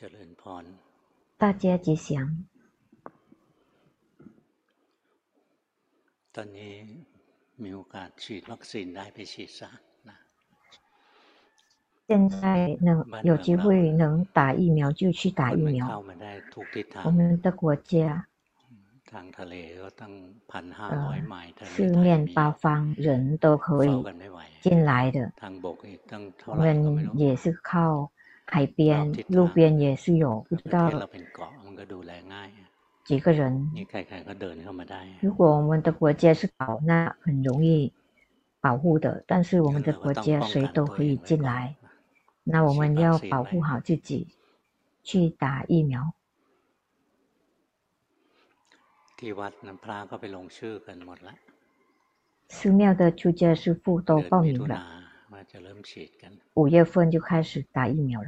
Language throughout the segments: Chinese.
เจริญพร大家吉祥。 ตอนนี้มีโอกาสฉีดวัคซีนได้ไปฉีดซะนะ现在有机会能打疫苗就去打疫苗。 เข้ามาได้ทุกทิศทาง我们的国家ทางทะเลก็ตั้ง1,500 ไมล์四面八方人都可以进来的。 ทางบกอีกตั้งเท่า我ไหร่ก็ไม่รู้们也是靠海边，路边也是有，不知道เราเป็นเกาะมันก็ดูแลง่าย几个人。 นี่ใครๆก็เดินเข้ามาได้如果我们的国家是岛，那很容易保护的，但是我们的国家谁都可以进来，那我们要保护好自己，去打疫苗。 ที่วัดน้ำพระก็ไปลงชื่อกันหมดละ寺庙的出家师父都报名了ว่าจะเริ่มฉีดกัน 5月份就开始打疫苗了。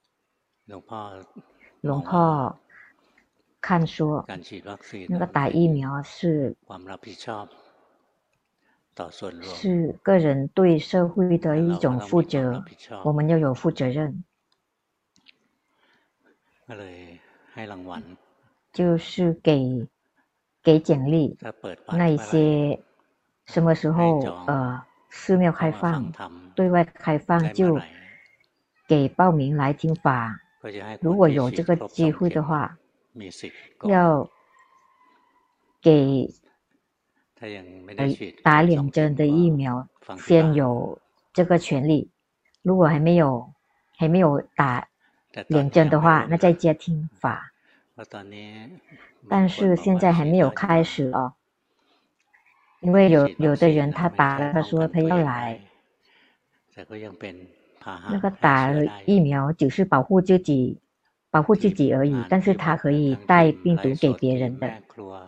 หลวงพ่อ看说การฉีดวัคซีน那个打疫苗是ความรับผิดชอบต่อส่วนรวม是个人对社会的一种负责，我们要有负责任。 ก็เลยให้รางวัล就是给奖励那一些什么时候寺庙开放对外开放就给报名来听法，如果有这个机会的话要给打2针的疫苗先有这个权利，如果还没有打2针的话那在家听法，但是现在还没有开始哦，因为有的人他打了，他说他要来，那个打了疫苗只是保护自己而已，但是他可以带病毒给别人的。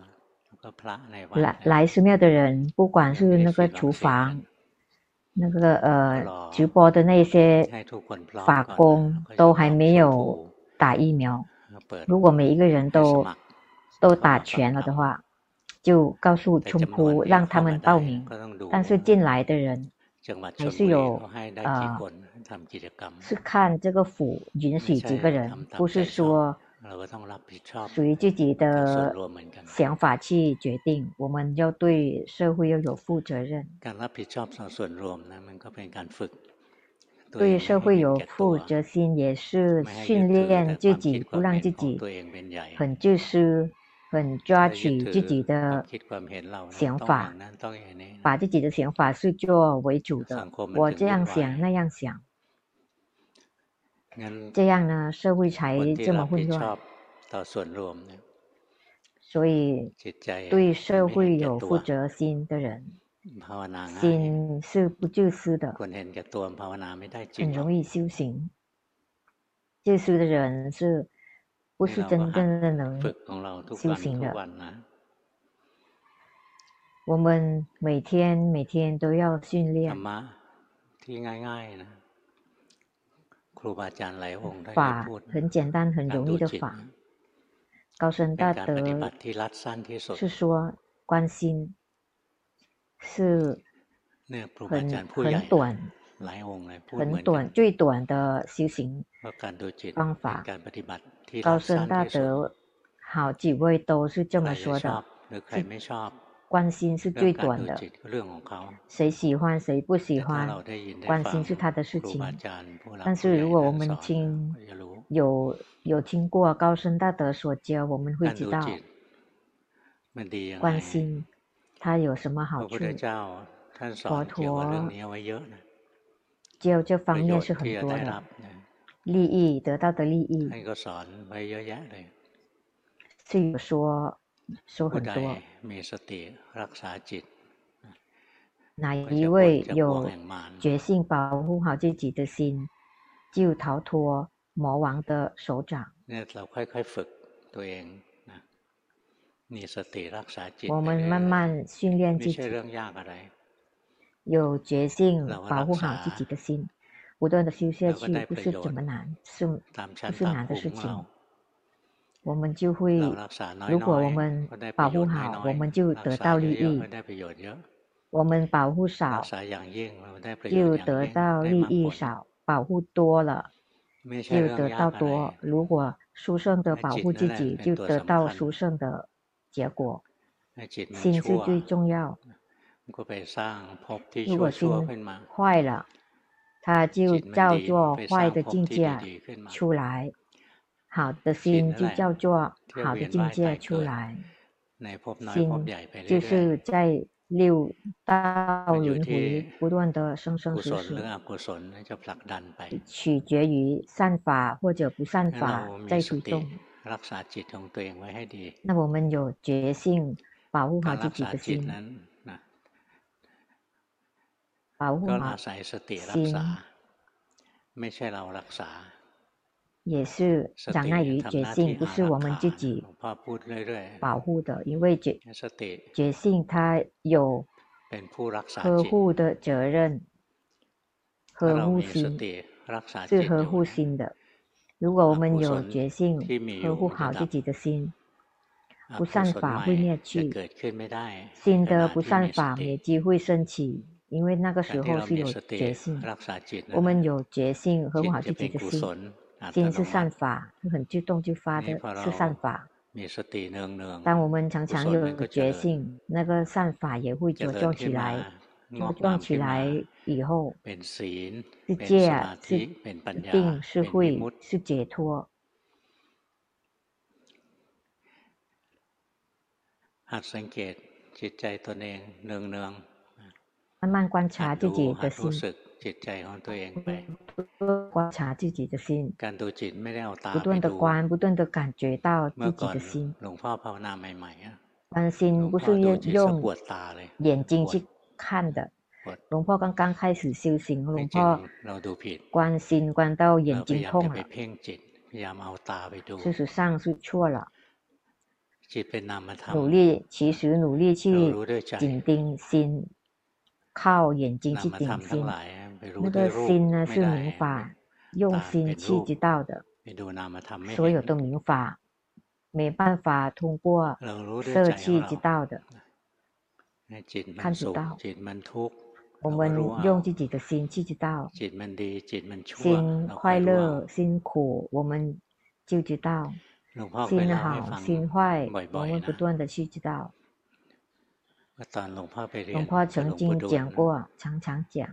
来寺庙的人，不管是那个厨房那个直播的那些法工都还没有打疫苗，如果每一个人都打全了的话，就告诉冲铺让他们报名，但是进来的人还是有是看这个府允许几个人，不是说属于自己的想法去决定，我们要对社会要有负责任。对社会有负责心也是训练自己，不让自己很自私，很抓取自己的想法，把自己的想法是作为主的，我这样想那样想，这样呢社会才这么混乱。所以对社会有负责心的人心是不自私的，很容易修行。自私的人是不是真正的能修行的？我们每天都要训练法，很简单很容易的法。高僧大德是说观心是很短最短的修行方法。高僧大德好几位都是这么说的，观心是最短的，谁喜欢谁不喜欢观心是他的事情。但是如果我们有听过高僧大德所教，我们会知道观心它有什么好处。佛陀教这方面是很多的利益，得到的利益是有说很多。哪一位有决心保护好自己的心，就逃脱魔王的手掌。我们慢慢训练自己，有决心保护好自己的心，不断的修下去，不是怎么难，不是难的事情。我们就会，如果我们保护好，我们就得到利益；我们保护少，就得到利益少；保护多了， 就得到多。如果殊胜的保护自己，就得到殊胜的结果。心是最重要。如果心坏了，它就叫做坏的境界出来，好的心就叫做好的境界出来。心就是在六道轮回不断的生生死死，取决于善法或者不善法在推动。那我们有决心保护好自己的心，保护好心也是障碍于觉性，不是我们自己保护的，因为觉性它有呵护的责任，呵护心是呵护心的。如果我们有觉性呵护好自己的心，不善法会灭去，新的不善法没机会升起，因为那个时候是有觉性。我们有觉性呵护好自己的心，心是善法，很自动就发的是善法。当我们常常有觉性，那个善法也会茁壮起来。茁壮起来以后，是戒，是定，是慧，是解脱。慢慢观察自己的心，观察自己的心，不断的观，不断的感觉到自己的心。观心不是用眼睛去看的。หลวงพ่อ刚刚开始修行，หลวงพ่อ观心观到眼睛痛了，事实上是错了。其实努力去紧盯心，靠眼睛去顶心，那个心呢是明法，用心去知道的。所有的明法没办法通过色气知道的，看不到。我们用自己的心去知道，心快乐心苦我们就知道，心好心坏我们不断的去知道。หลวงพ่อ曾经讲过，常常讲，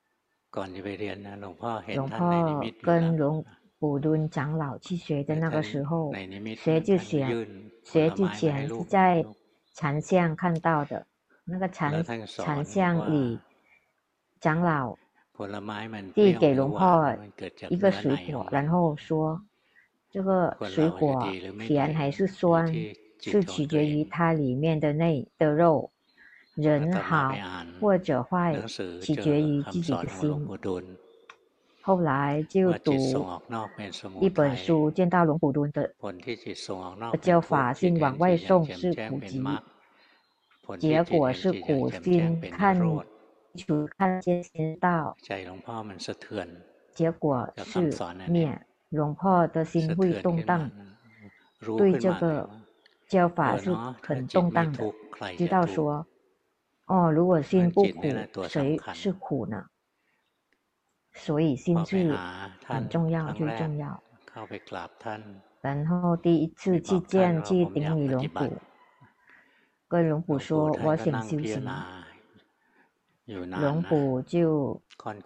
หลวงพ่อ跟หลวงปู่ดุล长老去学的那个时候，学之前是在禅相看到的，那个禅相里长老递给หลวงพ่อ一个水果，然后说这个水果甜还是酸是取决于它里面的肉，人好或者坏取决于自己的心。后来就读一本书，见到หลวงปู่ดุล的教法，心往外送是苦集，结果是苦心看见心道，结果是灭。หลวงพ่อ的心会动荡，对这个教法是很动荡的，知道说，如果心不苦，谁是苦呢？所以心是很重要，最重要。然后第一次去顶礼หลวงปู่，跟หลวงปู่说我想修行，หลวงปู่就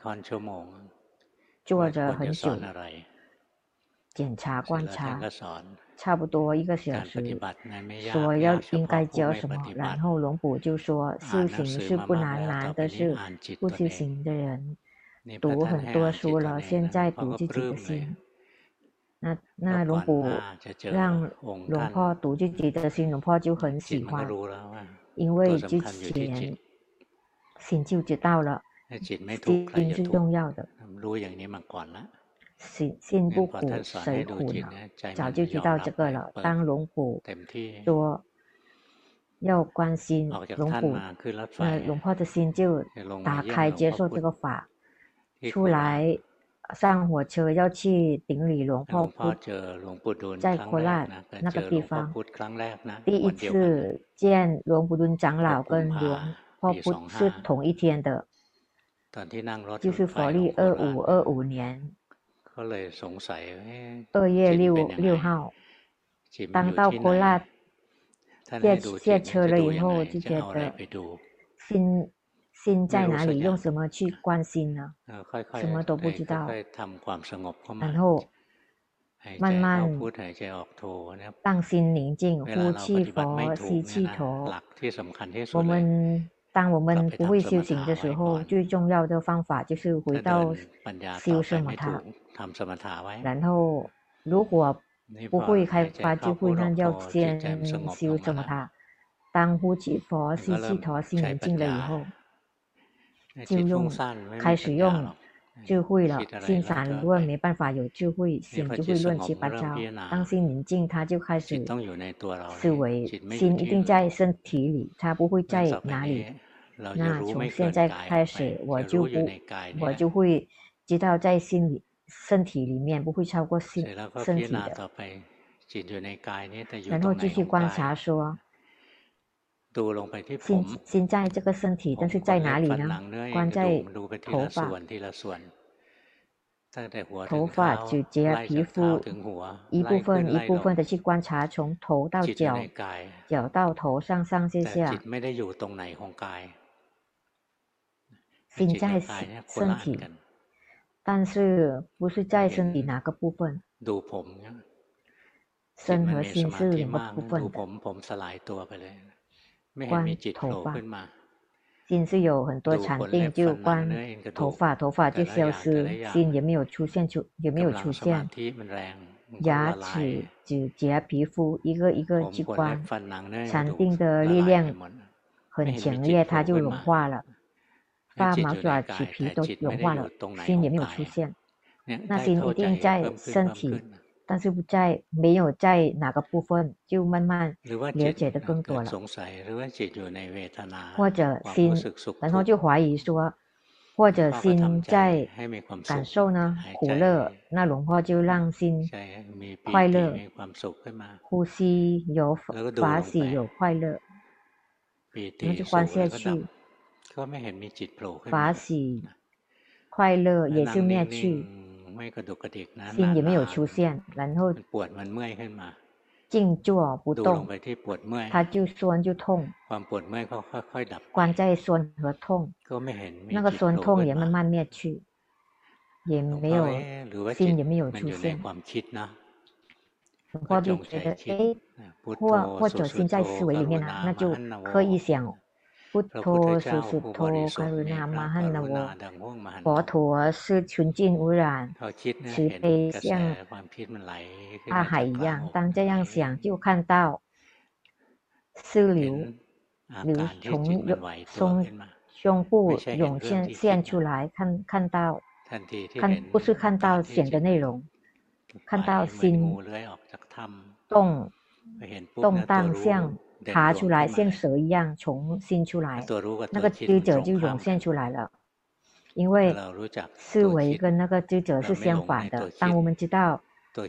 坐着很久，检查观察，差不多1个小时，说应该教什么，然后หลวงปู่就说修行是不难的是不修行的人读很多书了，现在读自己的心。那หลวงปู่让หลวงพ่อ读自己的心，หลวงพ่อ就很喜欢，因为之前心就知道了，心是重要的。心不苦谁苦呢？早就知道这个了。当หลวงปู่说要关心หลวงปู่，หลวงพ่อ的心就打开接受这个法。出来上火车要去顶礼หลวงพ่อพุธ，在โคราช那个地方，第一次见หลวงปู่ดุล长老跟หลวงพ่อพุธ是同一天的，就是佛历2525年 2月6号当到โคราช卸车了以后就觉得心在哪里，用什么去关心呢？什么都不知道，然后慢慢让心宁静，呼气佛，吸气陀。当我们不会修行的时候，最重要的方法就是回到修什么他。然后如果不会开发智慧，那要先修什么他。当呼气佛、吸气陀，心宁静了以后，就开始用智慧了。心散乱没办法有智慧，心就会乱七八糟。当心宁静，它就开始思维，心一定在身体里，它不会在哪里。那从现在开始，我就会知道在身体里面不会超过身体的。然后继续观察说，心在这个身体，但是在哪里呢？观在头发、指甲、皮肤，一部分的去观察，从头到脚，脚到头，上下下。心在身体，但是不是在身体哪个部分？身和心是两个部分的。观头发，心是有很多禅定，就观头发，头发就消失，心也没有出现，牙齿、指甲、皮肤，一个一个去观，禅定的力量很强烈，它就融化了。发毛爪起皮都融化了，心也没有出现。那心一定在身体，但是没有在哪个部分，就慢慢了解的更多了。或者心，然后就怀疑说，或者心在感受呢苦乐，那融化就让心快乐，呼吸有法喜有快乐，那就观下去。法喜快乐也是灭去，心也没有出现，然后静坐不动，它就酸就痛，观在酸和痛，那个酸痛也慢慢灭去，也没有心也没有出现。或者觉得或者心在思维里面那就刻意想พุทโธสุสุโธกรุณามหันนโว佛陀是纯净无染慈悲，像大海一样。当这样想，就看到思流从胸部涌现出来，看到不是看到显的内容，看到心动荡像爬出来，像蛇一样从心出来，那个知者就涌现出来了。因为思维跟那个知者是相反的。当我们知道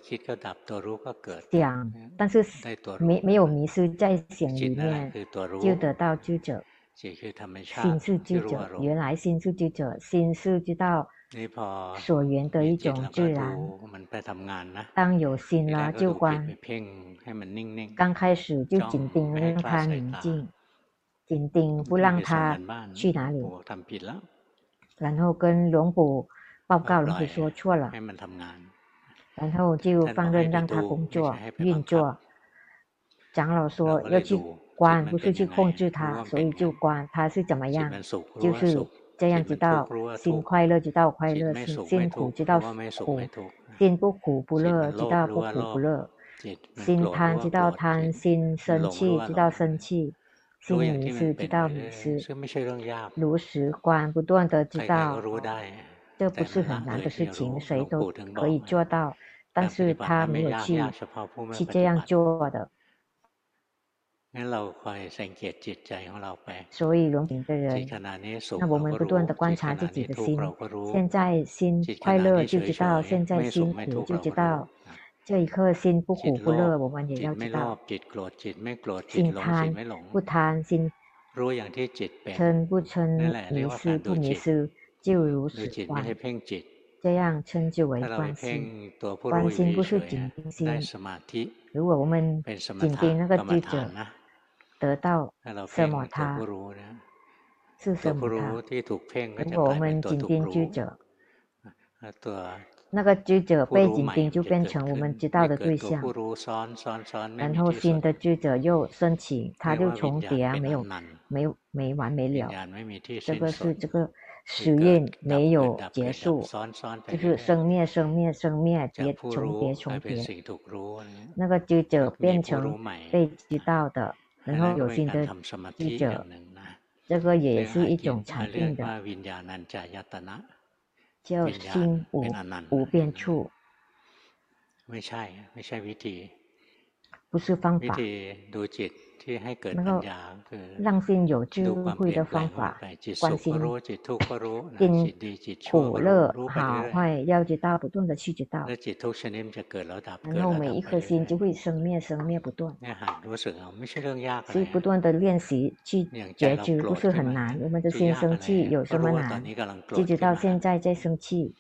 想，但是没有迷失在想里面，就得到知者。心是知者，原来心是知者，心是知道所缘的一种自然。当有心了就观，刚开始就紧盯让它宁静，紧盯不让它去哪里。然后跟龙ปู่报告，龙ปู่说错了，然后就放任让他工作运作。长老说要去观，不是去控制他，所以就观他是怎么样，就是这样知道。心快乐知道快乐，心苦知道苦，心不苦不乐知道不苦不乐，心贪知道贪，心生气知道生气，心迷失知道迷失，如实观不断的知道，这不是很难的事情，谁都可以做到，但是他没有去这样做的。所以轮平的人，那我们不断的观察自己的心，现在心快乐就知道，现在心苦就知道，这一刻心不苦不乐，我们也要知道。心贪不贪，心嗔不嗔，迷失不迷失，就如此观。 这样称之为观心。观心不是紧盯心。如果我们紧盯那个居者，得到奢摩他，是奢摩他。如果我们紧盯居者，那个居者被紧盯就变成我们知道的对象，然后新的居者又升起，它就重叠，没完没了。这个是这个时运没有结束，就是生灭生灭生灭，重叠重叠。那个居者变成被知道的，然后有新的居者，这个也是一种禅定的，叫心无边处。不是方法。那个让心有智慧的方法，观心因苦乐好坏要知道，不断的去知道，然后每一颗心就会生灭生灭不断。所以不断的练习去觉知不是很难。我们的心生气有什么难？就知道现在在生气。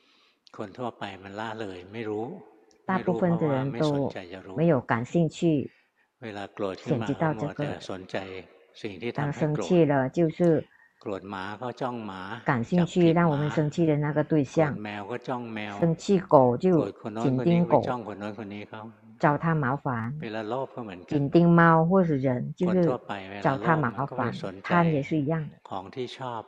大部分的人都没有感兴趣，先知道这个。当生气了，就是感兴趣让我们生气的那个对象。生气狗就紧盯狗，找他麻烦；紧盯猫或是人，就是找他麻烦。贪也是一样的。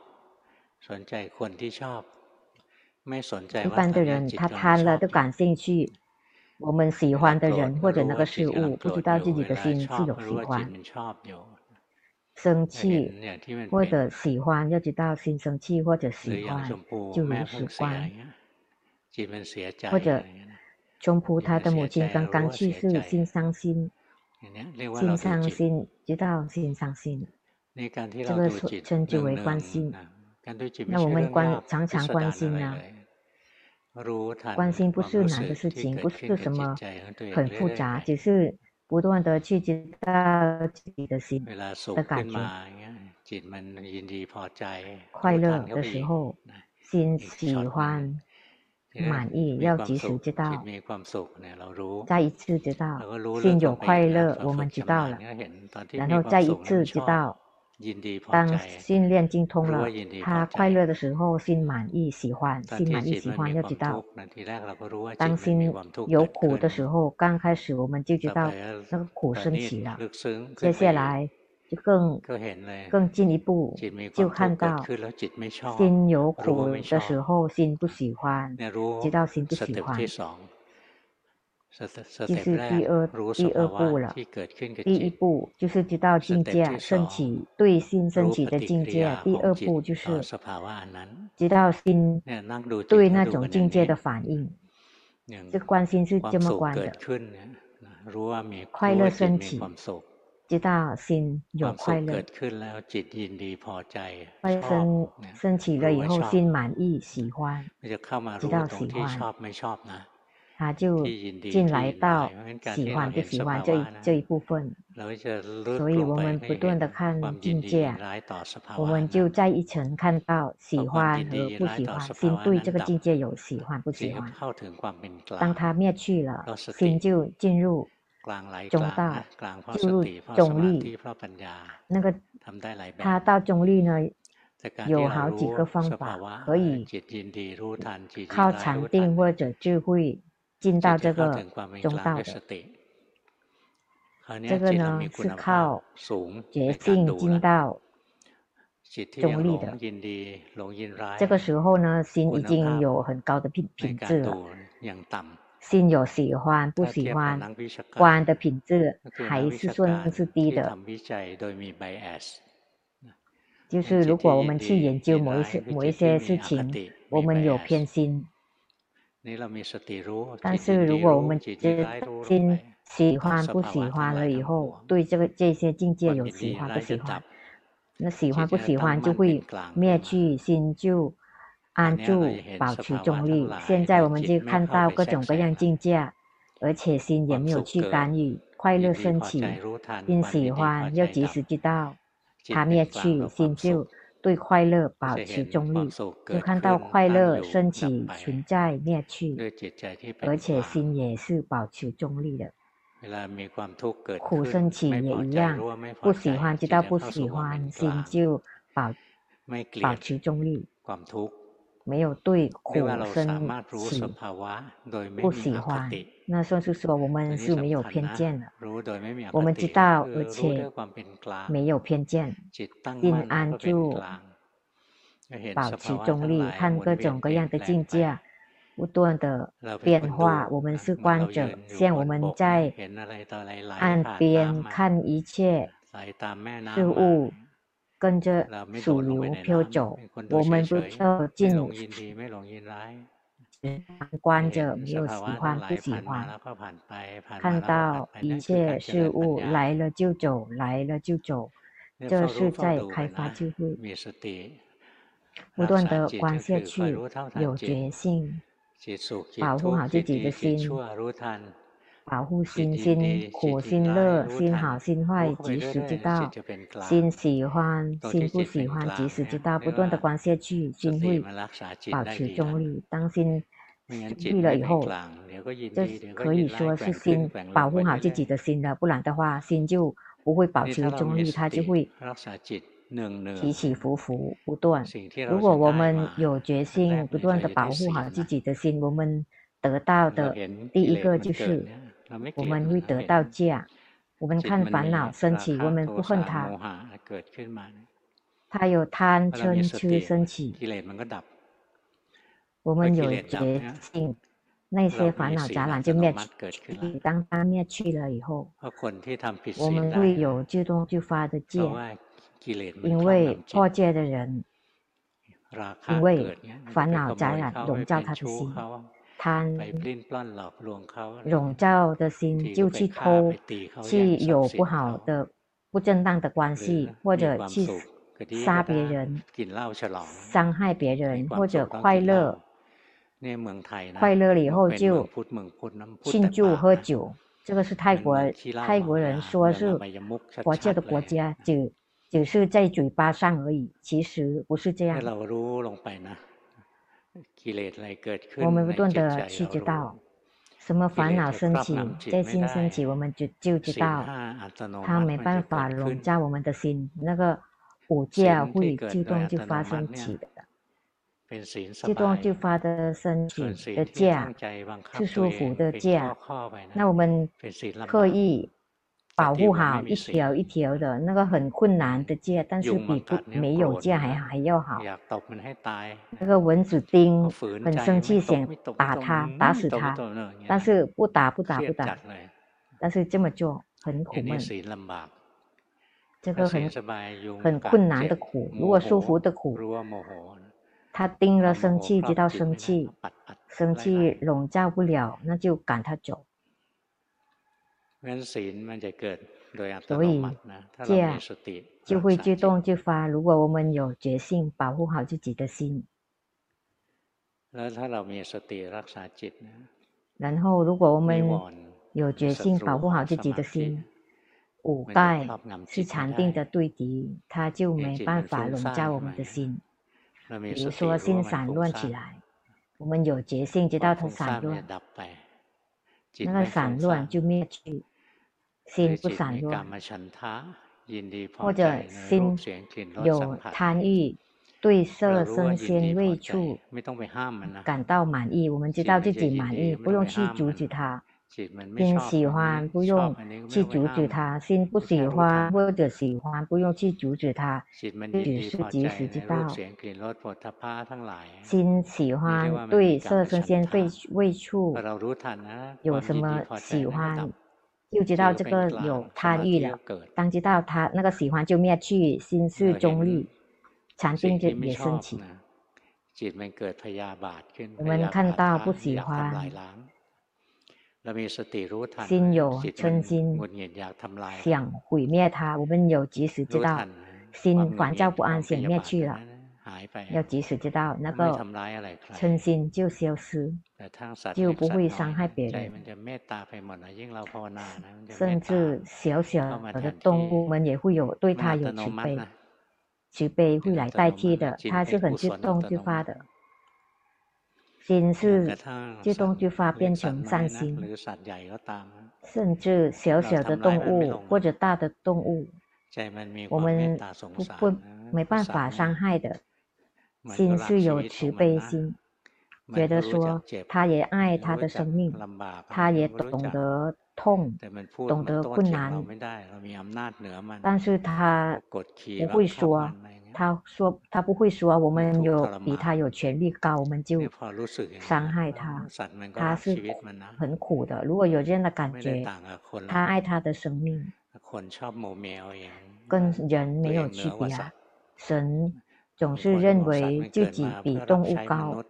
一般的人他贪了都感兴趣。我们喜欢的人或者那个事物，不知道自己的心是有喜欢。生气或者喜欢，要知道心生气或者喜欢，就如实观。或者ชมพู他的母亲刚刚去世，心伤心，心伤心，知道心伤心，这个称之为观心。那我们常常关心呢？关心不是难的事情，不是什么很复杂，只是不断的去知道自己的心的感觉。快乐的时候，心喜欢、满意，要及时知道。再一次知道，心有快乐，我们知道了，然后再一次知道。当心练精通了，他快乐的时候，心满意喜欢，心满意喜欢要知道。当心有苦的时候，刚开始我们就知道那个苦升起了，接下来就更进一步就看到心有苦的时候，心不喜欢，知道心不喜欢。就是第二步了。第一步就是知道境界升起，对心升起的境界。第二步就是知道心对那种境界的反应。这观心是这么观的。快乐升起，知道心有快乐。快乐升起了以后，心满意喜欢，知道喜欢。他就进来到喜欢不喜欢这一部分，所以我们不断的看境界，我们就在一层看到喜欢和不喜欢，心对这个境界有喜欢不喜欢。当它灭去了，心就进入中道，进入中立。那个他到中立呢，有好几个方法，可以靠禅定或者智慧进到这个中道的。这个呢是靠觉性进到中立的。这个时候呢，心已经有很高的品质了。心有喜欢不喜欢，观的品质还是算是低的。就是如果我们去研究某一些事情，我们有偏心。但是如果我们知道心喜欢不喜欢了以后，对这些境界有喜欢不喜欢，那喜欢不喜欢就会灭去，心就安住，保持中立。现在我们就看到各种各样境界，而且心也没有去干预，快乐升起，心喜欢要及时知道，它灭去，心就对快乐保持中立，就看到快乐升起、存在、灭去，而且心也是保持中立的。苦升起也一样，不喜欢知道不喜欢，心就保持中立。没有对苦升起不喜欢，那算是说我们是没有偏见的。我们知道，而且没有偏见，心安就保持中立，看各种各样的境界不断的变化。我们是观者，像我们在岸边看一切事物跟着水流飘走，我们不就进观着，没有喜欢不喜欢，看到一切事物来了就走，来了就走，这是在开发智慧。不断的观下去，有决心，保护好自己的心，保护心苦心乐，心好心坏，及时知道；心喜欢心不喜欢，及时知道。不断的观下去，心会保持中立。当心中立了以后，这可以说是心保护好自己的心了，不然的话，心就不会保持中立，它就会起起伏伏不断。如果我们有决心，不断的保护好自己的心，我们得到的第一个就是我们会得到戒。我们看烦恼升起，我们不恨它，它有贪嗔痴升起，我们有决心，那些烦恼杂染就灭去。当它灭去了以后，我们会有自动就发的戒。因为破戒的人，因为烦恼杂染笼罩他的心，贪笼罩的心就去偷，去有不好的、不正当的关系，或者去杀别人、伤害别人，或者快乐了以后就庆祝喝酒。这个是泰国人说是佛教的国家，只是在嘴巴上而已，其实不是这样。我们不断的去知道什么烦恼升起，在心升起，我们就知道它没办法笼罩我们的心，那个五戒会自动就发生起的，自动就发的升起的戒是舒服的戒。那我们刻意保护好一条一条的那个很困难的戒，但是比没有戒还要好。那个蚊子叮很生气，想打它，打死它，但是不打，但是这么做很苦闷。这个很困难的苦，如果舒服的苦，他叮了生气，知道生气笼罩不了，那就赶他走。所以戒就会自动就发。如果我们有决心保护好自己的心，然后如果我们有决心保护好自己的心，五盖是禅定的对敌，它就没办法笼罩我们的心。比如说心散乱起来，我们有决心知道它散乱，那个散乱就灭去，心不散乱。或者心有贪欲，对色声鲜味触感到满意，我们知道自己满意，不用去阻止它。心喜欢不用去阻止它，心不喜欢或者喜欢不用去阻止它，只是及时知道。心喜欢对色声鲜味触有什么喜欢，就知道这个有贪欲了。当知道他那个喜欢就灭去，心是中立，禅定就也升起。我们看到不喜欢，心有嗔心，想毁灭它，我们有及时知道，心烦躁不安，想灭去了，要及时知道那个嗔心就消失，就不会伤害别人。甚至小小的动物们也会对它有慈悲。 慈悲会来代替的，它是很自动自发的。心是自动自发变成善心，甚至小小的动物或者大的动物，我们没办法伤害的。心是有慈悲心，觉得说他也爱他的生命，他也懂得痛，懂得困难，但是他不会说，他不会说我们比他有权力高，我们就伤害他，他是很苦的。如果有这样的感觉，他爱他的生命，跟人没有区别啊。神总是认为自己比动物高。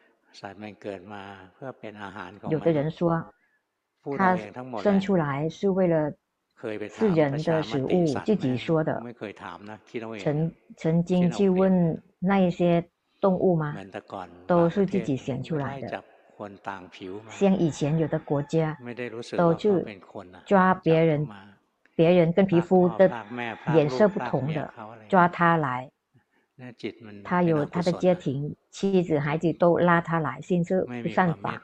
有的人说，他生出来是为了是人的食物，自己说的。曾经去问那一些动物吗？都是自己选出来的。像以前有的国家都去抓别人跟皮肤的颜色不同的，抓他来。他有他的家庭，妻子孩子都拉他来，心是不善法，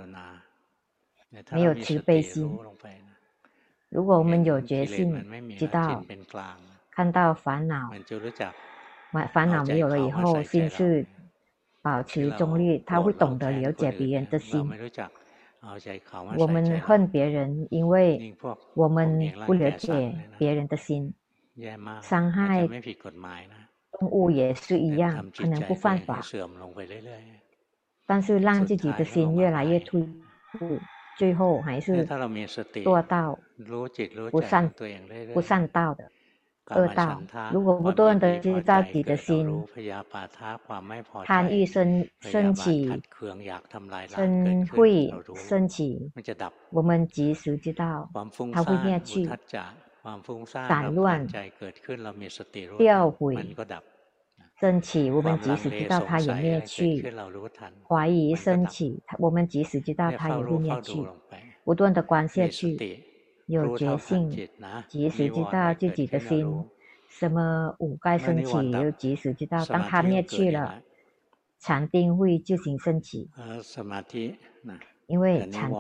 没有慈悲心。如果我们有决心，知道看到烦恼没有了以后，心是保持中立，他会懂得了解别人的心。我们恨别人，因为我们不了解别人的心，伤害动物也是一样，可能不犯法，但是让自己的心越来越退步，最后还是做到不善道的恶道。如果不断的知道自己的心贪欲升起，嗔恚升起，我们及时知道它会灭去。散乱掉毁升起，我们即使知道它也灭去。怀疑升起，我们即使知道它也会灭去。不断的观下去，有觉性，即使知道自己的心什么五盖升起，又即使知道当它灭去了，禅定会自行升起。因为禅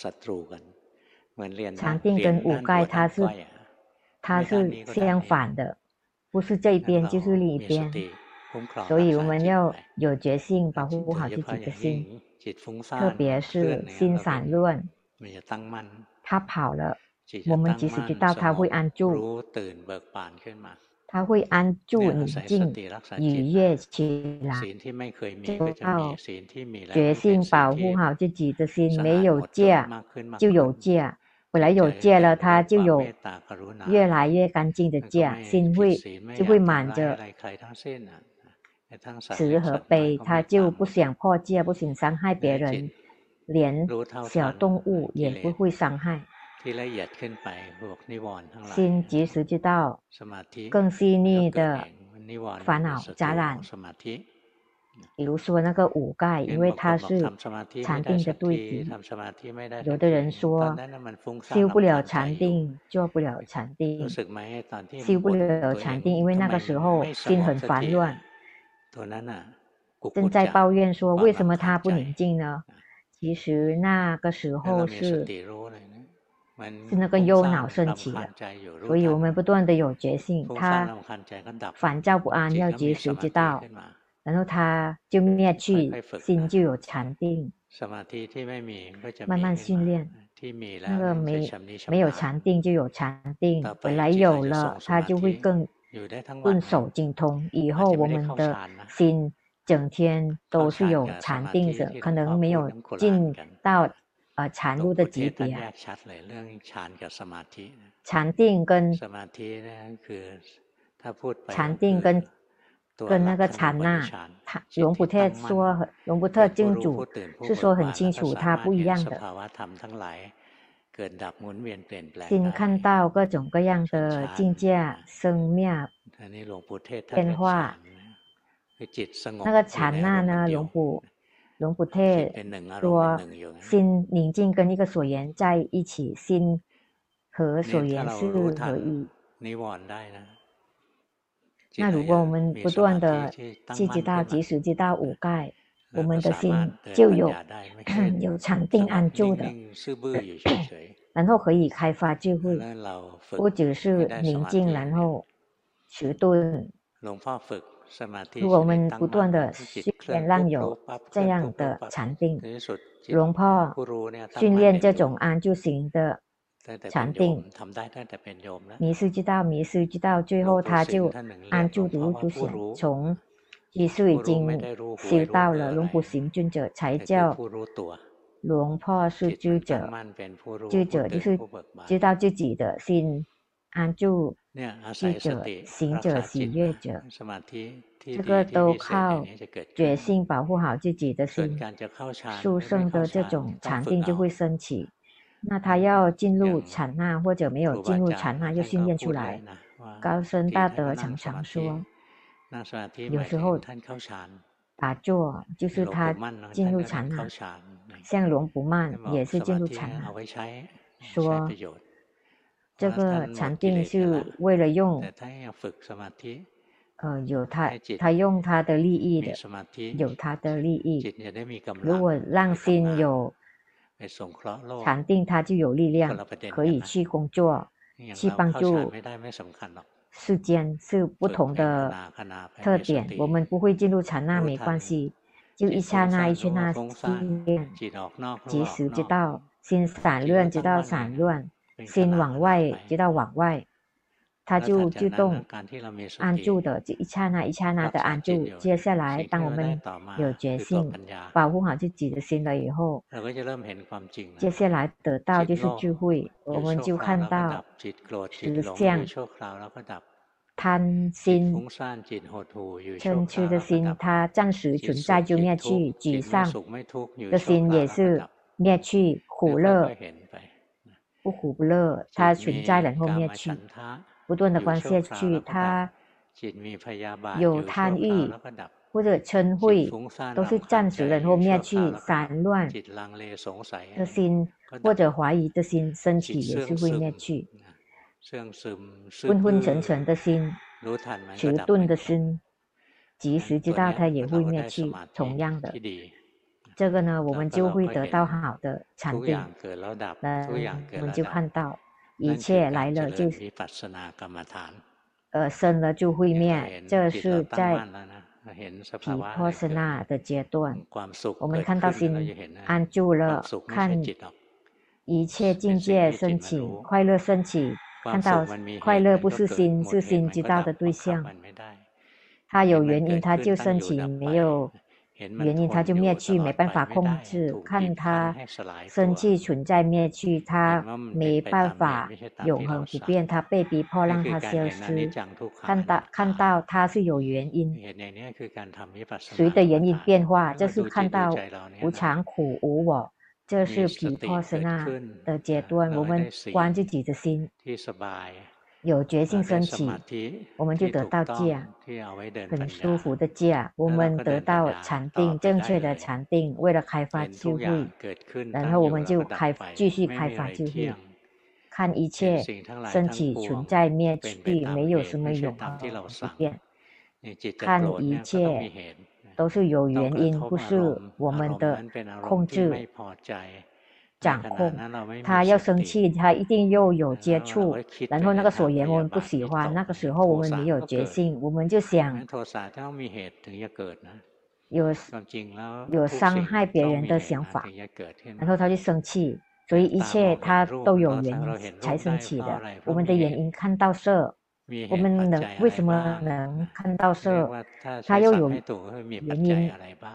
定跟五盖它是相反的，不是这一边就是另一边，所以我们要有决心，保护好自己的心，特别是心散乱，它跑了，我们即使知道它会安住，它会安住宁静愉悦起来，就要决心保护好自己的心，没有戒就有戒。本来有戒了，它就有越来越干净的戒，心就会满着慈和悲，它就不想破戒，不想伤害别人，连小动物也不会伤害。心即使知道更细腻的烦恼杂染，比如说那个五盖，因为它是禅定的对敌。有的人说修不了禅定，做不了禅定，修不了禅定，因为那个时候心很烦乱，正在抱怨说为什么他不宁静呢？其实那个时候是那个忧恼升起了，所以我们不断的有觉性，他烦躁不安要及时知道，然后他就灭去，心就有禅定，慢慢训练。那个没有禅定就有禅定，本来有了，他就会更顿守精通。以后我们的心整天都是有禅定的，可能没有进到禅入的级别。禅定跟那个禅那，龙普特说，龙普特经主是说很清楚，它不一样的。心看到各种各样的境界生灭变化，那个禅那呢，龙普特说，心宁静跟一个所缘在一起，心和所缘是合一。 那如果我们不断的去知道及时知道五盖，我们的心就有禅定安住的，然后可以开发智慧，不只是宁静，然后迟钝。如果我们不断的训练让有这样的禅定，龙婆训练这种安住型的禅定，迷失知道，最后他就安住独显。从居士已经修到了龙普行尊者，才叫龙婆是知者。知者就是知道自己的心，安住知者、行者、喜悦者，这个都靠决心保护好自己的心，殊胜的这种禅定就会升起。那他要进入禅那或者没有进入禅那，就训练出来。高僧大德常常说，有时候打坐就是他进入禅那，像龙普曼也是进入禅那，说这个禅定是为了用他用他的利益的，有他的利益。如果让心有禅定，他就有力量，可以去工作，去帮助世间，是不同的特点。我们不会进入禅那没关系，就一刹那一刹那训练，及时知道心散乱，知道散乱，心往外知道往外，它就自动安住的，就一刹那一刹那的安住。接下来当我们有决心保护好自己的心了以后，接下来得到就是智慧，我们就看到实相贪心嗔痴的心，它暂时存在就灭去，沮丧的心也是灭去，苦乐不苦不乐，它存在然后灭去，不断的观察去，它有贪欲或者嗔恚，都是暂时然后灭去，散乱的心或者怀疑的心升起也是会灭去，昏昏沉沉的心，迟钝的心，及时知道它也会灭去。同样的，这个呢，我们就会得到好的禅定。我们就看到一切来了就生了就会灭，这是在毗婆舍那的阶段。我们看到心安住了，看一切境界升起，快乐升起，看到快乐不是心，是心知道的对象。它有原因它就升起，没有原因它就灭去，没办法控制。看它生气存在灭去，它没办法永恒不变，它被逼迫让它消失。看到它是有原因，随着原因变化，这是看到无常苦无我，这是毗婆舍那的阶段。我们观自己的心有觉性升起，我们就得到戒，很舒服的戒。我们得到禅定，正确的禅定，为了开发智慧，然后我们就继续开发智慧，看一切升起存在灭去，没有什么永恒不变。看一切都是有原因，不是我们的控制掌控。他要生气，他一定又有接触，然后那个所言我们不喜欢，那个时候我们没有决心，我们就想有伤害别人的想法，然后他就生气。所以一切他都有原因才生起的。我们的眼睛看到色，我们为什么能看到色？他又有原因，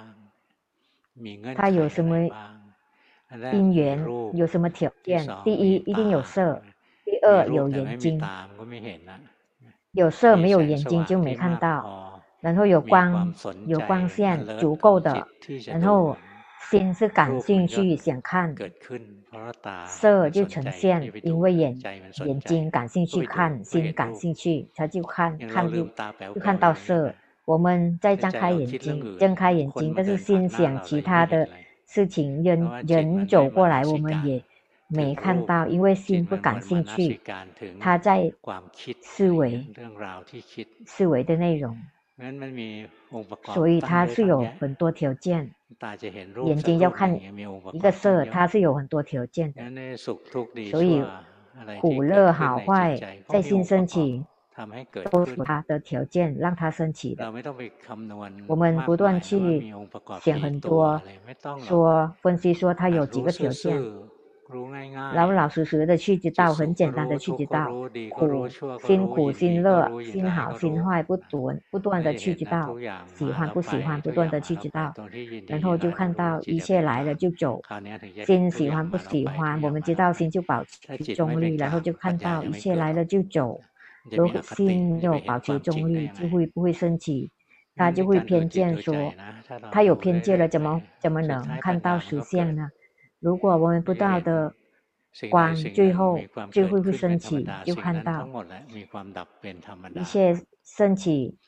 他有什么因缘，有什么条件？第一，一定有色；第二，有眼睛。有色没有眼睛就没看到。然后有光线足够的，然后心是感兴趣想看，色就呈现，因为眼睛感兴趣看，心感兴趣，他就看就看到色。我们再睁开眼睛，但是心想其他的事情，人走过来，我们也没看到，因为心不感兴趣，他在思维的内容，所以它是有很多条件。眼睛要看一个色，它是有很多条件的，所以苦乐好坏在心升起，都是它的条件让它升起的。我们不断去想很多，分析说它有几个条件，老老实实的去知道，很简单的去知道，苦心乐，心好心坏，不断的去知道，喜欢不喜欢，不断的去知道，然后就看到一切来了就走，心喜欢不喜欢，我们知道心就保持中立，然后就看到一切来了就走。如果心有保持中立，就会不会升起，他就会偏见说，他有偏见了，怎么能看到实相呢？如果我们不道的光，最后就会升起，就看到一切升起，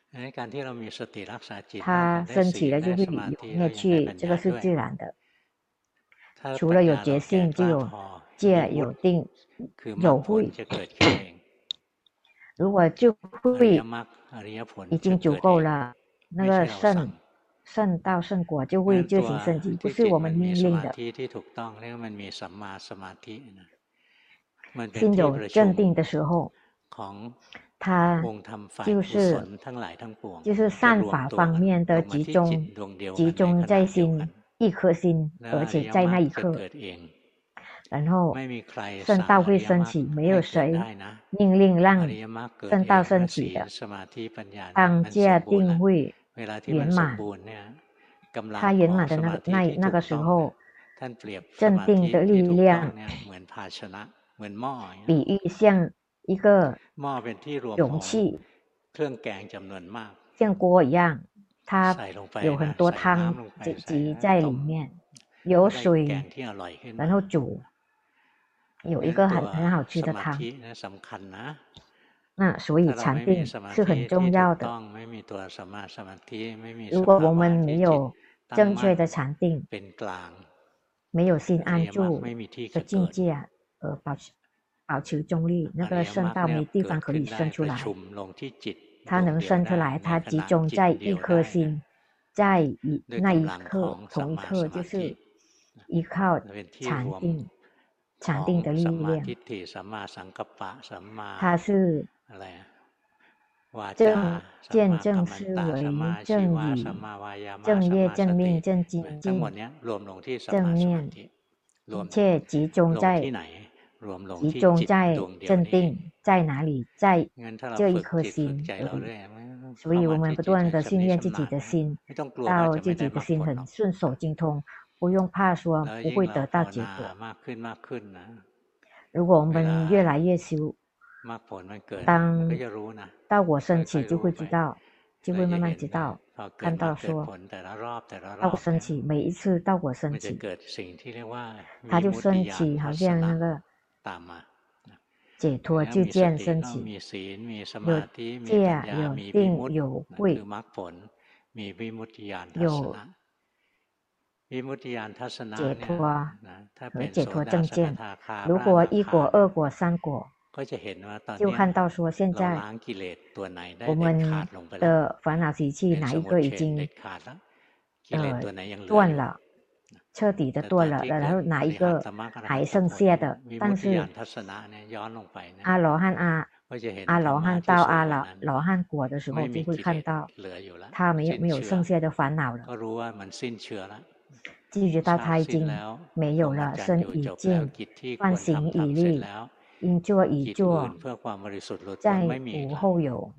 它升起了就会有灭去，这个是自然的。除了有觉性，就有戒，有定，有慧。如果就慧已经足够了，那个圣道圣果就会自行升级，不是我们命令的。心有镇定的时候，它就是善法方面的集中在心一颗心，而且在那一刻，然后圣道会升起，没有谁命令让圣道升起的。当戒定慧圆满，它圆满的那个时候，镇定的力量比喻像一个容器，像锅一样，它有很多汤积在里面，有水，然后煮，有一个很好吃的汤。那所以禅定是很重要的。如果我们没有正确的禅定，没有心安住的境界，保持中立，那个圣道没地方可以生出来。它能生出来，它集中在一颗心，在那一刻，同一刻，就是依靠禅定的力量。它是正见、正思维、正语、正业、正命、正精进、正念，一切集中在镇定，在哪里？在这一颗心而已。所以我们不断的训练自己的心，到自己的心很顺手精通，不用怕说不会得到结果。如果我们越来越修，当道果升起，就会知道，就会慢慢知道，看到说道果升起，每一次道果升起，它就升起，好像那个解脱之见升起，有戒，有定，有慧，有解脱和解脱正见。如果一果、二果、三果，就看到说现在我们的烦恼习气哪一个已经断了，彻底的断了，然后哪一个还剩下的？但是阿罗汉到阿罗汉果的时候，就会看到他没有剩下的烦恼了，就知道他已经没有了，身已尽，万行已立，应作已作，再无后有。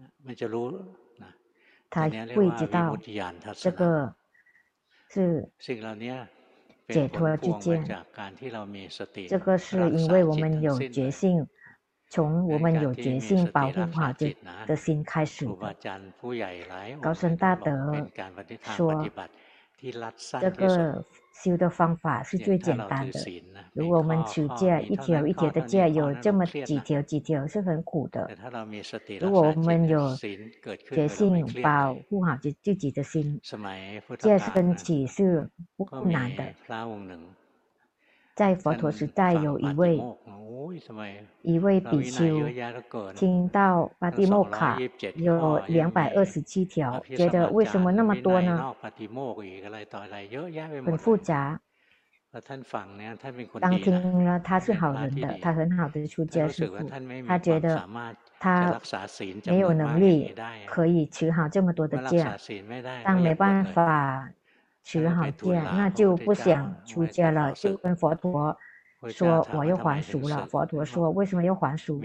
他会知道这个是解脱之见，这个是因为我们有觉性，从我们有觉性保护好的心开始的。高僧大德说，这个修的方法是最简单的。如果我们持戒，一条一条的戒，有这么几条是很苦的。如果我们有决心保护好自己的心，戒升起是不难的。 在佛陀时代有一位比丘听到巴蒂莫卡有227条，觉得为什么那么多呢？很复杂。当听了他是好人的，他很好的出家师父，他觉得他没有能力可以持好这么多的戒，但没办法持好戒，那就不想出家了，就跟佛陀说我又还俗了。佛陀说为什么又还俗？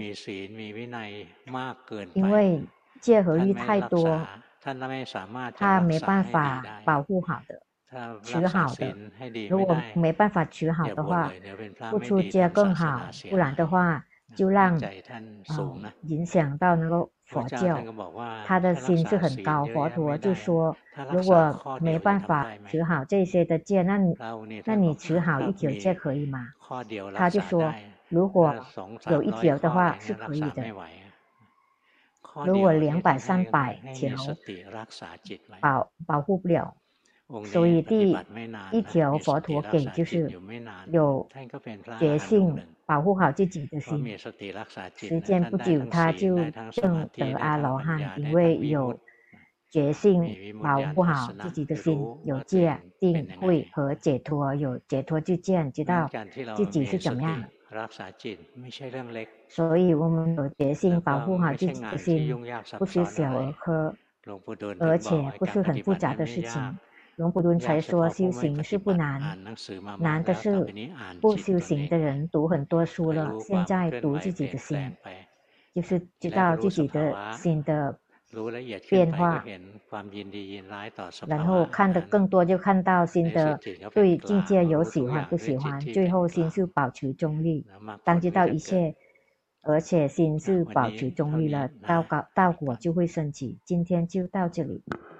因为戒和律太多，他没办法保护好的。持好的，如果没办法持好的话，不出家更好，不然的话就让影响到那个佛教。他的心是很高，佛陀就说，如果没办法持好这些的戒，那你持好1条戒可以吗？他就说，如果有1条的话是可以的，如果200、300条保护不了。所以第1条佛陀给就是有决心保护好自己的心，时间不久他就证得阿罗汉，因为有决心保护好自己的心，有戒定慧和解脱，有解脱之见，知道自己是怎么样的。所以我们有决心保护好自己的心，不是小儿科，而且不是很复杂的事情。龙普顿才说修行是不难，难的是不修行的人读很多书了，现在读自己的心，就是知道自己的心的变化，然后看得更多，就看到心的对境界有喜欢不喜欢，最后心是保持中立。当知道一切，而且心是保持中立了，道果就会升起。今天就到这里。